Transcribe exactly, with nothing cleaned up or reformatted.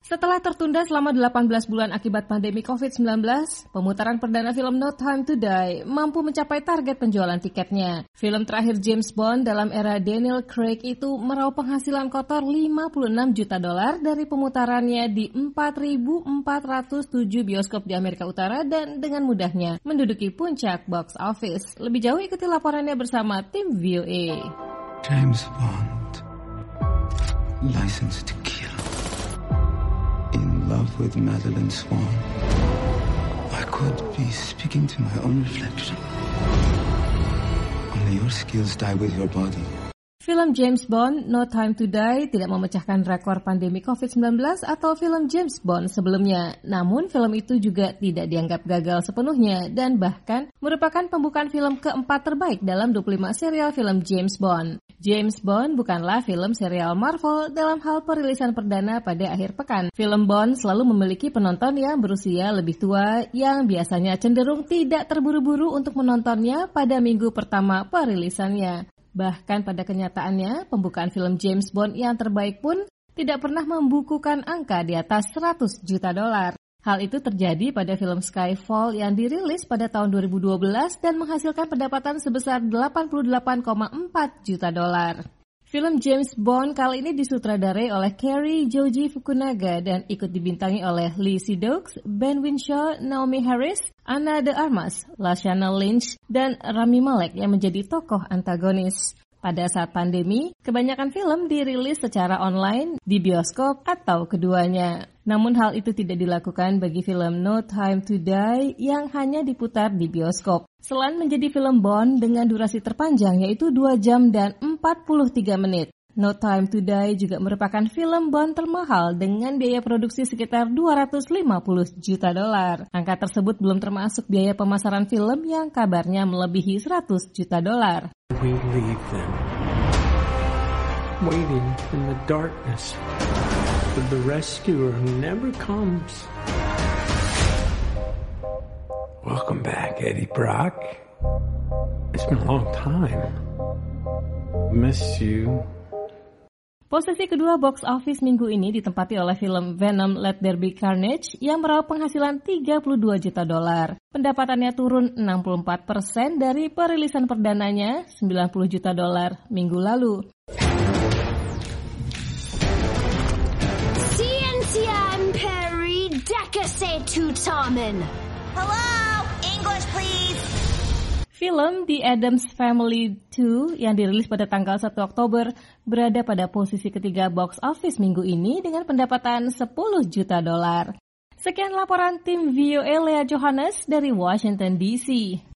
Setelah tertunda selama delapan belas bulan akibat pandemi covid sembilan belas, pemutaran perdana film No Time to Die mampu mencapai target penjualan tiketnya. Film terakhir James Bond dalam era Daniel Craig itu meraup penghasilan kotor lima puluh enam juta dolar dari pemutarannya di empat ribu empat ratus tujuh bioskop di Amerika Utara dan dengan mudahnya menduduki puncak box office. Lebih jauh ikuti laporannya bersama tim V O A. James Bond, License to Kill. In love with Madeline Swan. I could be speaking to my own reflection. Only your skills die with your body. Film James Bond No Time to Die tidak memecahkan rekor pandemi covid sembilan belas atau film James Bond sebelumnya. Namun film itu juga tidak dianggap gagal sepenuhnya dan bahkan merupakan pembukaan film keempat terbaik dalam dua puluh lima serial film James Bond. James Bond bukanlah film serial Marvel dalam hal perilisan perdana pada akhir pekan. Film Bond selalu memiliki penonton yang berusia lebih tua yang biasanya cenderung tidak terburu-buru untuk menontonnya pada minggu pertama perilisannya. Bahkan pada kenyataannya, pembukaan film James Bond yang terbaik pun tidak pernah membukukan angka di atas seratus juta dolar. Hal itu terjadi pada film Skyfall yang dirilis pada tahun dua ribu dua belas dan menghasilkan pendapatan sebesar delapan puluh delapan koma empat juta dolar. Film James Bond kali ini disutradarai oleh Cary Joji Fukunaga dan ikut dibintangi oleh Lee Sedux, Ben Whishaw, Naomi Harris, Ana de Armas, Lashana Lynch, dan Rami Malek yang menjadi tokoh antagonis. Pada saat pandemi, kebanyakan film dirilis secara online, di bioskop, atau keduanya. Namun hal itu tidak dilakukan bagi film No Time to Die yang hanya diputar di bioskop. Selain menjadi film Bond dengan durasi terpanjang yaitu dua jam dan empat puluh tiga menit. No Time to Die juga merupakan film Bond termahal dengan biaya produksi sekitar dua ratus lima puluh juta dolar. Angka tersebut belum termasuk biaya pemasaran film yang kabarnya melebihi seratus juta dolar. We leave them waiting in the darkness for the rescuer who never comes. Welcome back, Eddie Brock. It's been a long time. Miss you. Posisi kedua box office minggu ini ditempati oleh film Venom Let There Be Carnage yang meraup penghasilan tiga puluh dua juta dolar. Pendapatannya turun enam puluh empat persen dari perilisan perdananya sembilan puluh juta dolar minggu lalu. Ciencian Perry Dekase Tutamen. Hello, English please. Film The Addams Family dua yang dirilis pada tanggal satu Oktober berada pada posisi ketiga box office minggu ini dengan pendapatan sepuluh juta dolar. Sekian laporan tim V O A Lea Johannes dari Washington D C.